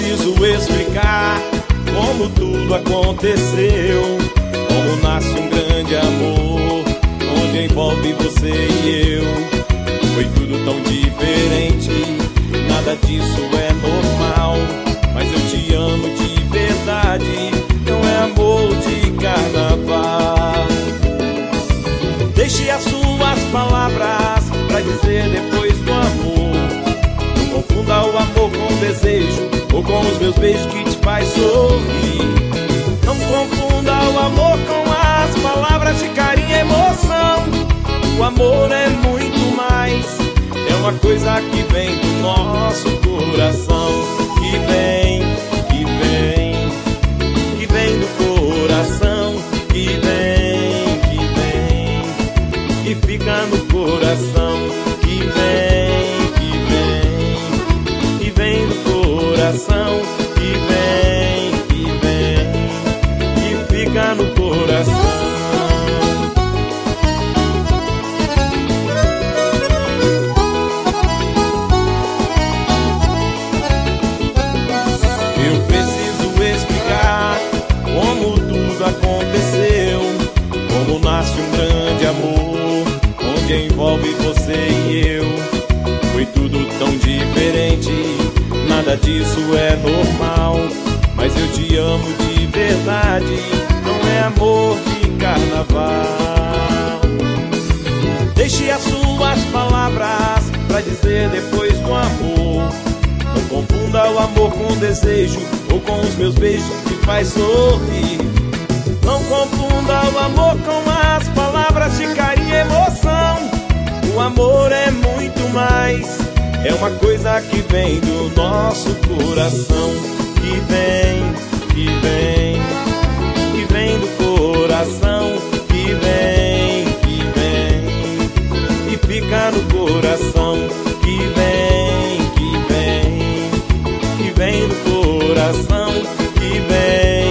preciso explicar como tudo aconteceu, como nasce um grande amor, onde envolve você e eu. Foi tudo tão diferente, nada disso é normal, mas eu te amo de verdade, não é amor de carnaval. Deixe as suas palavras pra dizer depois do amor. Não confunda o amor com o desejo, ou com os meus beijos que te faz sorrir. Não confunda o amor com as palavras de carinho e emoção. O amor é muito mais, é uma coisa que vem do nosso coração. Que vem do coração. Que fica no coração. Que vem do coração. Que fica no coração. Eu preciso explicar como tudo aconteceu, como nasce um grande amor, onde envolve você e eu. Foi tudo tão diferente, nada disso é normal, mas eu te amo de verdade, não é amor de carnaval. Deixe as suas palavras pra dizer depois do amor. Não confunda o amor com o desejo, ou com os meus beijos que faz sorrir. Não confunda o amor com as palavras de carinho e emoção. O amor é muito mais, é uma coisa que vem do nosso coração. Que vem do coração. Que fica no coração. Que vem do coração. Que vem